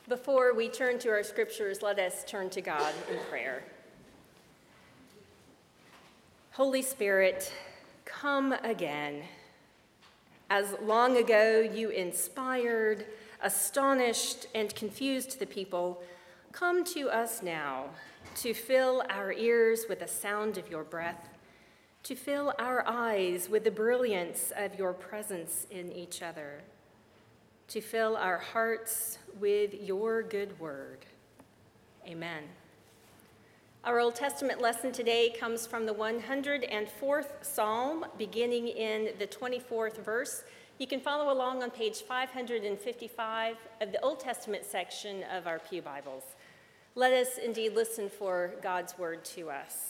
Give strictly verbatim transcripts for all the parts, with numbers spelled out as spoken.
Before we turn to our scriptures, let us turn to God in prayer. Holy Spirit, come again. As long ago you inspired, astonished, and confused the people, come to us now to fill our ears with the sound of your breath, to fill our eyes with the brilliance of your presence in each other, to fill our hearts with your good word. Amen. Our Old Testament lesson today comes from the one hundred fourth Psalm, beginning in the twenty-fourth verse. You can follow along on page five hundred fifty-five of the Old Testament section of our Pew Bibles. Let us indeed listen for God's word to us.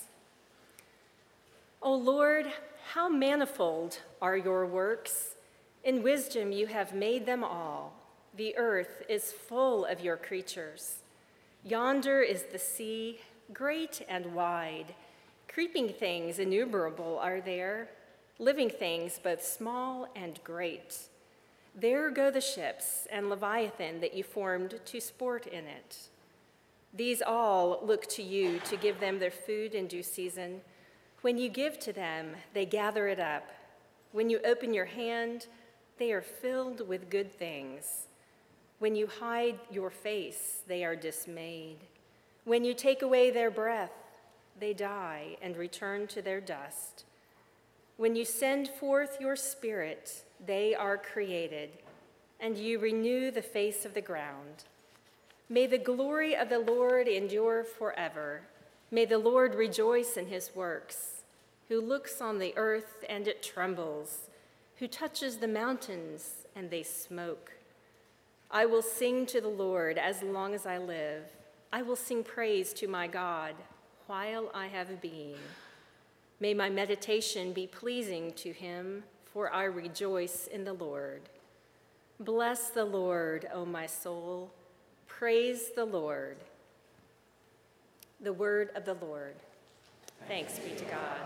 O Lord, how manifold are your works! In wisdom you have made them all. The earth is full of your creatures. Yonder is the sea, great and wide. Creeping things innumerable are there, living things both small and great. There go the ships and Leviathan that you formed to sport in it. These all look to you to give them their food in due season. When you give to them, they gather it up. When you open your hand, they are filled with good things. When you hide your face, they are dismayed. When you take away their breath, they die and return to their dust. When you send forth your spirit, they are created, and you renew the face of the ground. May the glory of the Lord endure forever. May the Lord rejoice in his works, who looks on the earth and it trembles, who touches the mountains and they smoke. I will sing to the Lord as long as I live. I will sing praise to my God while I have being. May my meditation be pleasing to him, for I rejoice in the Lord. Bless the Lord, O my soul. Praise the Lord. The word of the Lord. Thanks be to God.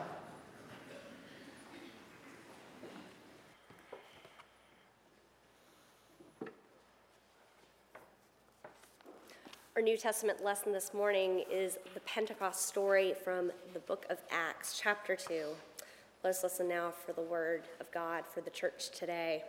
Our New Testament lesson this morning is the Pentecost story from the book of Acts, chapter two. Let us listen now for the word of God for the church today.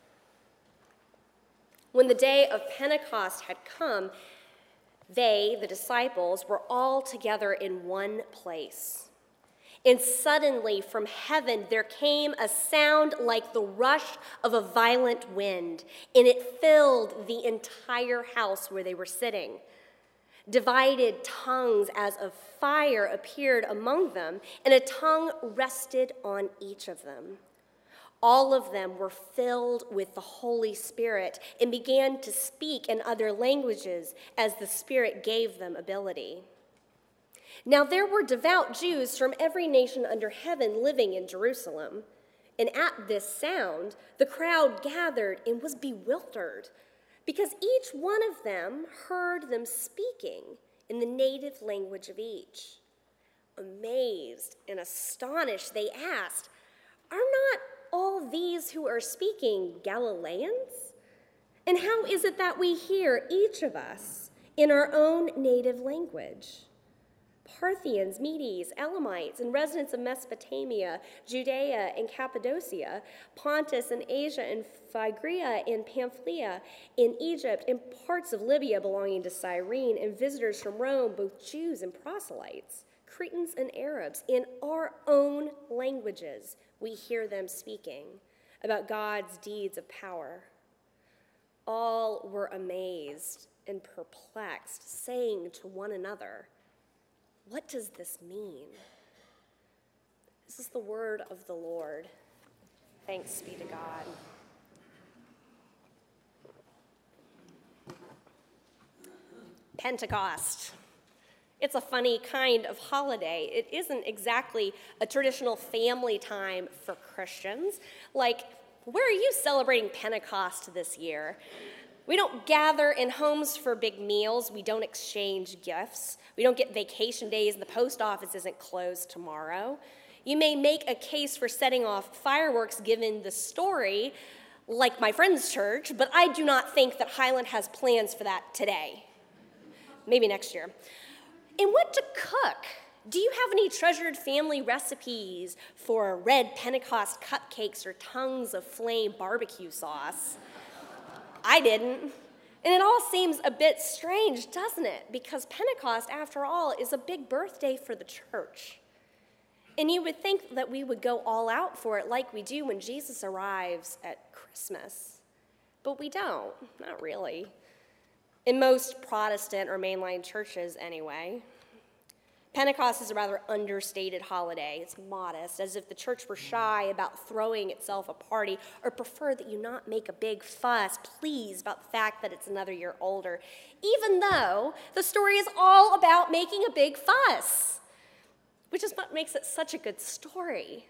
When the day of Pentecost had come, they, the disciples, were all together in one place. And suddenly from heaven there came a sound like the rush of a violent wind, and it filled the entire house where they were sitting. Divided tongues as of fire appeared among them, and a tongue rested on each of them. All of them were filled with the Holy Spirit and began to speak in other languages as the Spirit gave them ability. Now there were devout Jews from every nation under heaven living in Jerusalem, and at this sound the crowd gathered and was bewildered, because each one of them heard them speaking in the native language of each. Amazed and astonished, they asked, "Are not all these who are speaking Galileans? And how is it that we hear, each of us, in our own native language? Parthians, Medes, Elamites, and residents of Mesopotamia, Judea and Cappadocia, Pontus and Asia and Phrygia and Pamphylia, in Egypt and parts of Libya belonging to Cyrene, and visitors from Rome, both Jews and proselytes, Cretans and Arabs, in our own languages we hear them speaking about God's deeds of power." All were amazed and perplexed, saying to one another, "What does this mean?" This is the word of the Lord. Thanks be to God. Pentecost. It's a funny kind of holiday. It isn't exactly a traditional family time for Christians. Like, where are you celebrating Pentecost this year? We don't gather in homes for big meals. We don't exchange gifts. We don't get vacation days. The post office isn't closed tomorrow. You may make a case for setting off fireworks given the story, like my friend's church, but I do not think that Highland has plans for that today. Maybe next year. And what to cook? Do you have any treasured family recipes for red Pentecost cupcakes or tongues of flame barbecue sauce? I didn't. And it all seems a bit strange, doesn't it? Because Pentecost, after all, is a big birthday for the church. And you would think that we would go all out for it like we do when Jesus arrives at Christmas. But we don't, not really. In most Protestant or mainline churches, anyway. Pentecost is a rather understated holiday. It's modest, as if the church were shy about throwing itself a party or preferred that you not make a big fuss, please, about the fact that it's another year older, even though the story is all about making a big fuss, which is what makes it such a good story.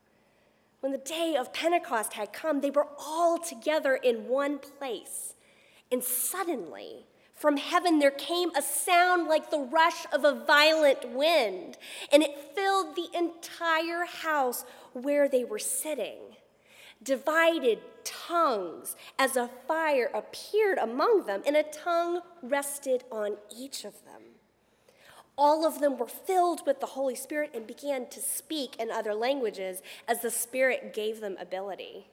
When the day of Pentecost had come, they were all together in one place, and suddenly, from heaven there came a sound like the rush of a violent wind, and it filled the entire house where they were sitting. Divided tongues as a fire appeared among them, and a tongue rested on each of them. All of them were filled with the Holy Spirit and began to speak in other languages as the Spirit gave them ability.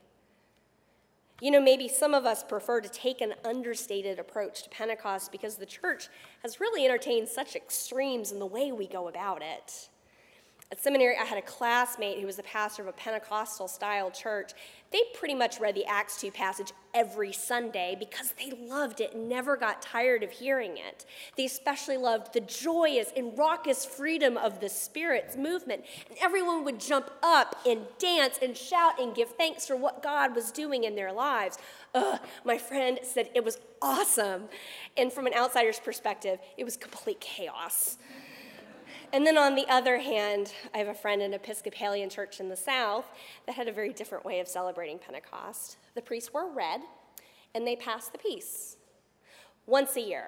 You know, maybe some of us prefer to take an understated approach to Pentecost because the church has really entertained such extremes in the way we go about it. At seminary, I had a classmate who was the pastor of a Pentecostal-style church. They pretty much read the Acts two passage every Sunday because they loved it and never got tired of hearing it. They especially loved the joyous and raucous freedom of the Spirit's movement. And everyone would jump up and dance and shout and give thanks for what God was doing in their lives. Ugh, my friend said it was awesome. And from an outsider's perspective, it was complete chaos. And then on the other hand, I have a friend in an Episcopalian church in the South that had a very different way of celebrating Pentecost. The priests wore red, and they passed the peace once a year.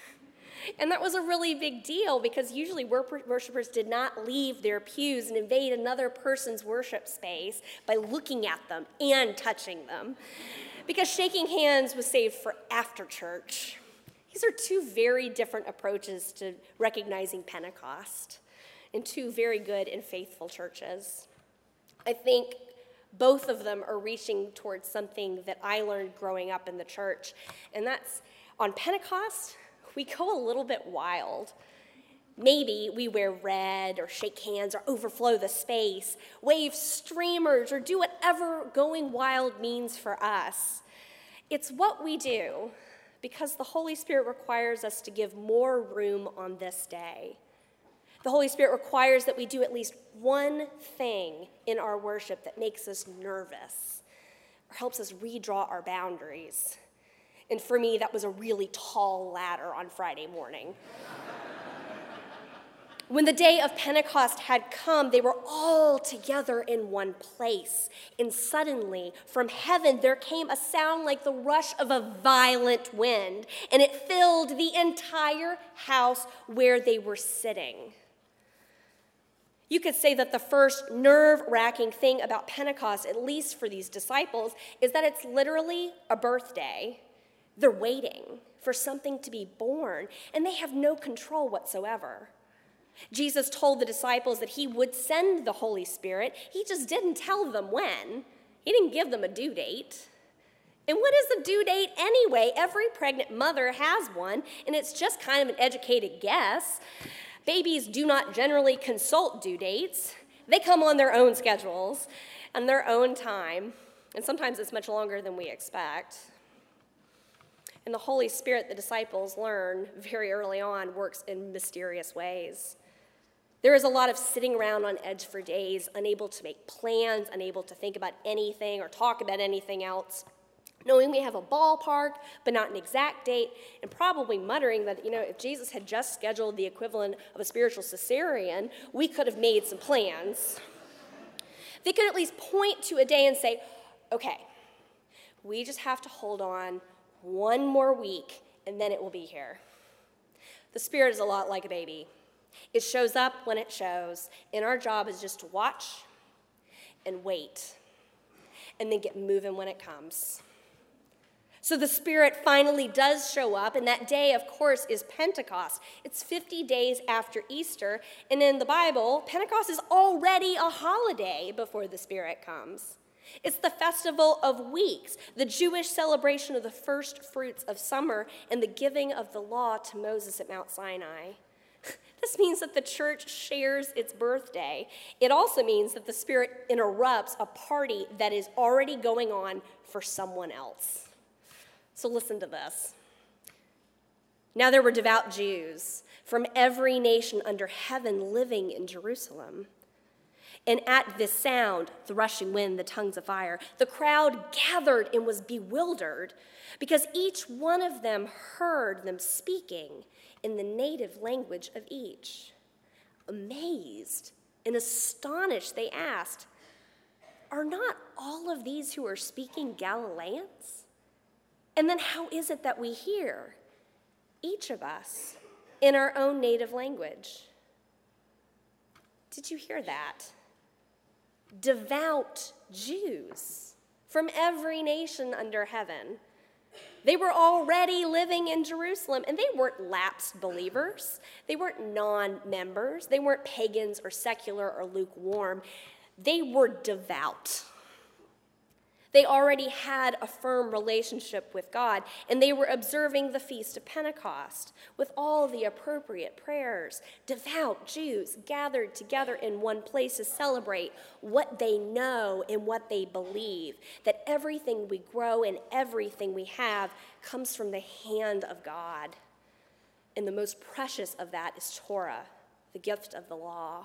And that was a really big deal because usually worshipers did not leave their pews and invade another person's worship space by looking at them and touching them, because shaking hands was saved for after church. These are two very different approaches to recognizing Pentecost in two very good and faithful churches. I think both of them are reaching towards something that I learned growing up in the church, and that's on Pentecost, we go a little bit wild. Maybe we wear red or shake hands or overflow the space, wave streamers, or do whatever going wild means for us. It's what we do because the Holy Spirit requires us to give more room on this day. The Holy Spirit requires that we do at least one thing in our worship that makes us nervous or helps us redraw our boundaries. And for me, that was a really tall ladder on Friday morning. When the day of Pentecost had come, they were all together in one place. And suddenly, from heaven, there came a sound like the rush of a violent wind, and it filled the entire house where they were sitting. You could say that the first nerve-wracking thing about Pentecost, at least for these disciples, is that it's literally a birthday. They're waiting for something to be born, and they have no control whatsoever. Jesus told the disciples that he would send the Holy Spirit. He just didn't tell them when. He didn't give them a due date. And what is a due date anyway? Every pregnant mother has one, and it's just kind of an educated guess. Babies do not generally consult due dates. They come on their own schedules and their own time, and sometimes it's much longer than we expect. And the Holy Spirit, the disciples learn very early on, works in mysterious ways. There is a lot of sitting around on edge for days, unable to make plans, unable to think about anything or talk about anything else, knowing we have a ballpark, but not an exact date, and probably muttering that, you know, if Jesus had just scheduled the equivalent of a spiritual cesarean, we could have made some plans. They could at least point to a day and say, okay, we just have to hold on one more week, and then it will be here. The Spirit is a lot like a baby. It shows up when it shows, and our job is just to watch and wait. and then get moving when it comes. So the Spirit finally does show up, and that day, of course, is Pentecost. It's fifty days after Easter, and in the Bible, Pentecost is already a holiday before the Spirit comes. It's the festival of weeks, the Jewish celebration of the first fruits of summer, and the giving of the law to Moses at Mount Sinai. This means that the church shares its birthday. It also means that the Spirit interrupts a party that is already going on for someone else. So listen to this. Now there were devout Jews from every nation under heaven living in Jerusalem. And at this sound, the rushing wind, the tongues of fire, the crowd gathered and was bewildered because each one of them heard them speaking in the native language of each. Amazed and astonished, they asked, "Are not all of these who are speaking Galileans? And then how is it that we hear, each of us, in our own native language?" Did you hear that? Devout Jews from every nation under heaven. They were already living in Jerusalem, and they weren't lapsed believers. They weren't non-members. They weren't pagans or secular or lukewarm. They were devout. They already had a firm relationship with God, and they were observing the Feast of Pentecost with all the appropriate prayers. Devout Jews gathered together in one place to celebrate what they know and what they believe, that everything we grow and everything we have comes from the hand of God. And the most precious of that is Torah, the gift of the law.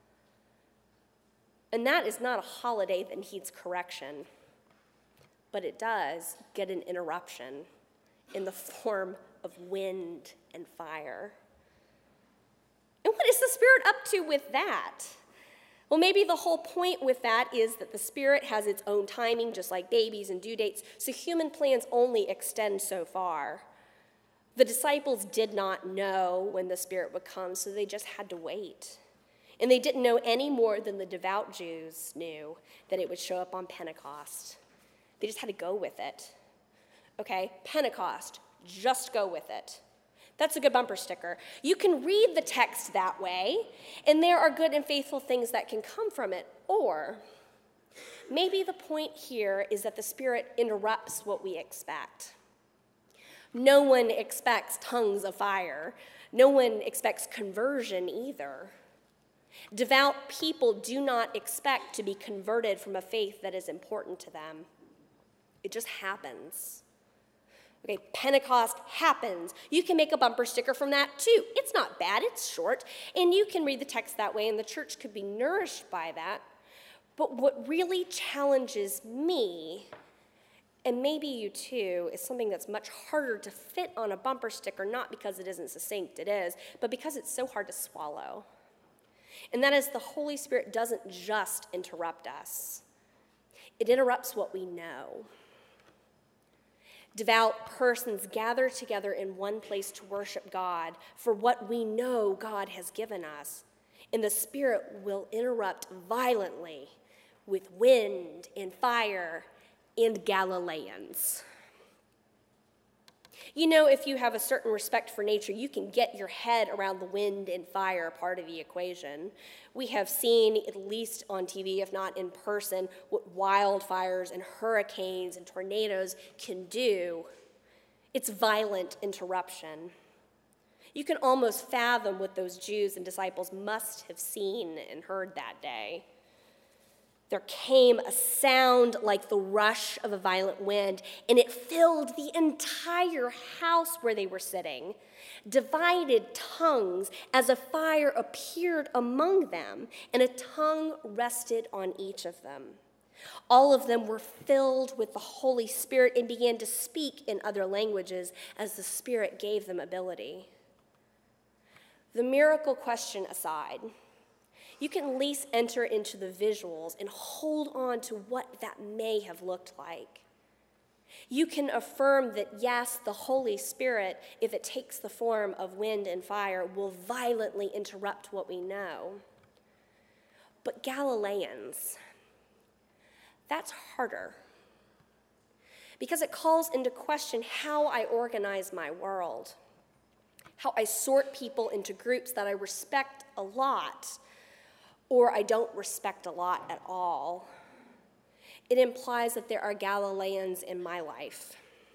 And that is not a holiday that needs correction, but it does get an interruption in the form of wind and fire. And what is the Spirit up to with that? Well, maybe the whole point with that is that the Spirit has its own timing, just like babies and due dates, so human plans only extend so far. The disciples did not know when the Spirit would come, so they just had to wait. And they didn't know any more than the devout Jews knew that it would show up on Pentecost. They just had to go with it. Okay, Pentecost, just go with it. That's a good bumper sticker. You can read the text that way, and there are good and faithful things that can come from it. Or maybe the point here is that the Spirit interrupts what we expect. No one expects tongues of fire. No one expects conversion either. Devout people do not expect to be converted from a faith that is important to them. It just happens. Okay, Pentecost happens. You can make a bumper sticker from that too. It's not bad, it's short, and you can read the text that way, and the church could be nourished by that. But what really challenges me, and maybe you too, is something that's much harder to fit on a bumper sticker, not because it isn't succinct, it is, but because it's so hard to swallow. And that is the Holy Spirit doesn't just interrupt us. It interrupts what we know. Devout persons gather together in one place to worship God for what we know God has given us. And the Spirit will interrupt violently with wind and fire and Galileans. You know, if you have a certain respect for nature, you can get your head around the wind and fire part of the equation. We have seen, at least on T V, if not in person, what wildfires and hurricanes and tornadoes can do. It's violent interruption. You can almost fathom what those Jews and disciples must have seen and heard that day. There came a sound like the rush of a violent wind, and it filled the entire house where they were sitting. Divided tongues as a fire appeared among them, and a tongue rested on each of them. All of them were filled with the Holy Spirit and began to speak in other languages as the Spirit gave them ability. The miracle question aside, you can at least enter into the visuals and hold on to what that may have looked like. You can affirm that, yes, the Holy Spirit, if it takes the form of wind and fire, will violently interrupt what we know. But Galileans, That's harder because it calls into question how I organize my world, how I sort people into groups that I respect a lot or I don't respect a lot at all. It implies that there are Galileans in my life,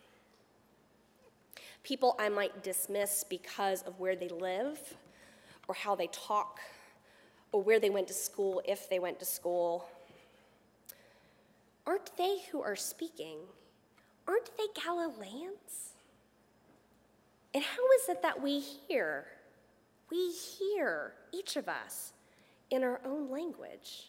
people I might dismiss because of where they live or how they talk or where they went to school if they went to school. Aren't they who are speaking? Aren't they Galileans? And how is it that we hear? We hear, each of us, in our own language.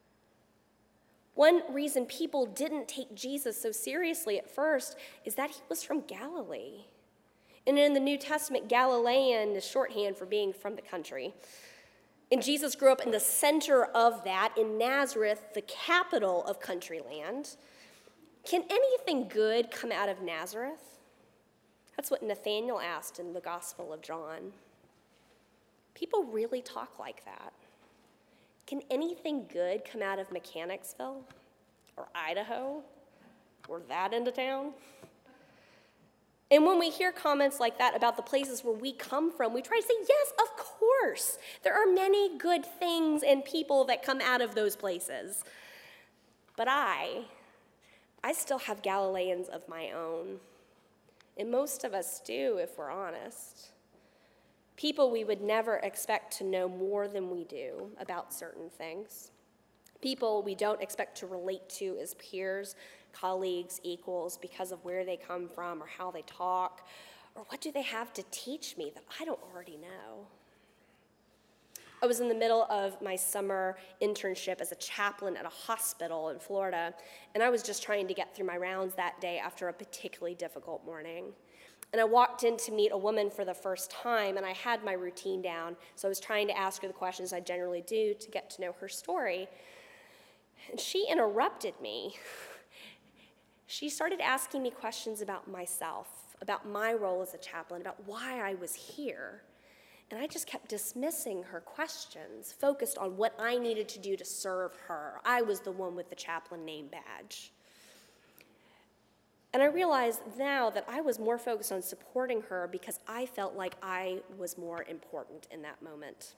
One reason people didn't take Jesus so seriously at first is that he was from Galilee. And in the New Testament, Galilean is shorthand for being from the country. And Jesus grew up in the center of that, in Nazareth, the capital of country land. Can anything good come out of Nazareth? That's what Nathanael asked in the Gospel of John. People really talk like that. Can anything good come out of Mechanicsville or Idaho or that end of town? And when we hear comments like that about the places where we come from, we try to say, yes, of course. There are many good things and people that come out of those places. But I, I still have Galileans of my own. And most of us do, if we're honest. People we would never expect to know more than we do about certain things. People we don't expect to relate to as peers, colleagues, equals, because of where they come from or how they talk, or what do they have to teach me that I don't already know. I was in the middle of my summer internship as a chaplain at a hospital in Florida, and I was just trying to get through my rounds that day after a particularly difficult morning. And I walked in to meet a woman for the first time, and I had my routine down, so I was trying to ask her the questions I generally do to get to know her story. And she interrupted me. She started asking me questions about myself, about my role as a chaplain, about why I was here. And I just kept dismissing her questions, focused on what I needed to do to serve her. I was the one with the chaplain name badge. And I realized now that I was more focused on supporting her because I felt like I was more important in that moment.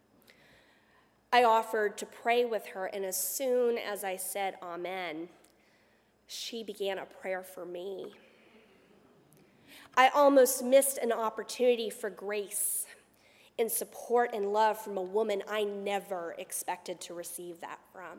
I offered to pray with her, and as soon as I said amen, she began a prayer for me. I almost missed an opportunity for grace and support and love from a woman I never expected to receive that from.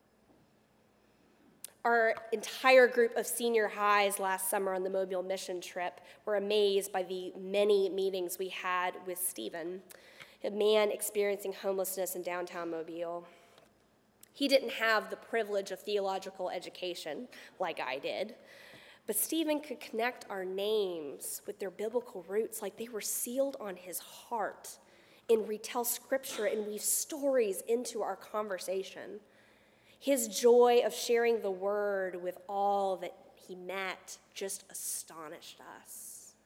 Our entire group of senior highs last summer on the Mobile mission trip were amazed by the many meetings we had with Stephen, a man experiencing homelessness in downtown Mobile. He didn't have the privilege of theological education like I did, but Stephen could connect our names with their biblical roots like they were sealed on his heart and retell scripture and weave stories into our conversation. His joy of sharing the word with all that he met just astonished us.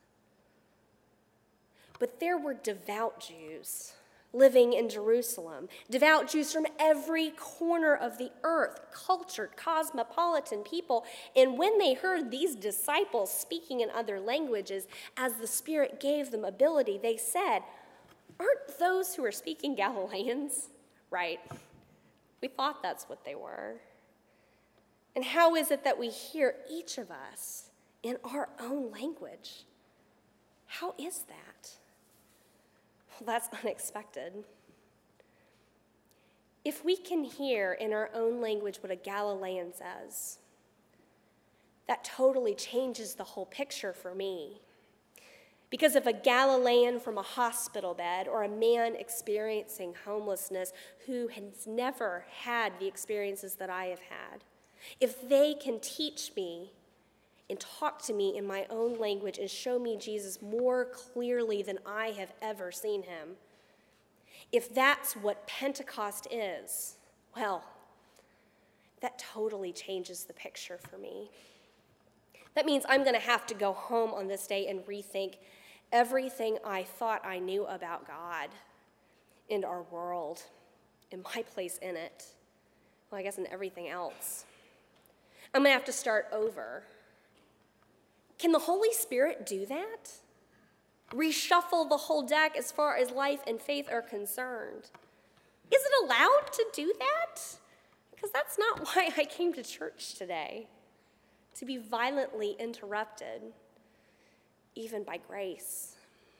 But there were devout Jews living in Jerusalem, devout Jews from every corner of the earth, cultured, cosmopolitan people. And when they heard these disciples speaking in other languages, as the Spirit gave them ability, they said, "Aren't those who are speaking Galileans?" Right? We thought that's what they were. And how is it that we hear each of us in our own language? How is that? Well, that's unexpected. If we can hear in our own language what a Galilean says, that totally changes the whole picture for me. Because if a Galilean from a hospital bed or a man experiencing homelessness who has never had the experiences that I have had, if they can teach me and talk to me in my own language and show me Jesus more clearly than I have ever seen him, if that's what Pentecost is, well, that totally changes the picture for me. That means I'm going to have to go home on this day and rethink everything I thought I knew about God and our world and my place in it. Well, I guess in everything else. I'm going to have to start over. Can the Holy Spirit do that? Reshuffle the whole deck as far as life and faith are concerned? Is it allowed to do that? Because that's not why I came to church today, to be violently interrupted, even by grace.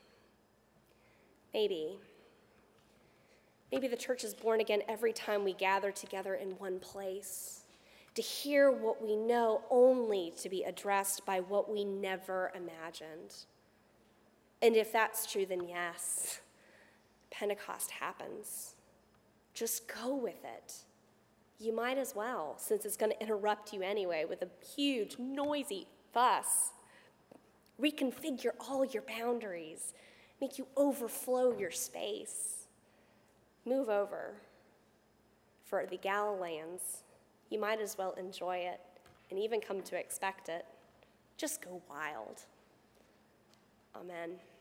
Maybe. Maybe the church is born again every time we gather together in one place, to hear what we know only to be addressed by what we never imagined. And if that's true, then yes, Pentecost happens. Just go with it. You might as well, since it's going to interrupt you anyway with a huge, noisy fuss. Reconfigure all your boundaries, make you overflow your space. Move over. For the Galileans, you might as well enjoy it and even come to expect it. Just go wild. Amen.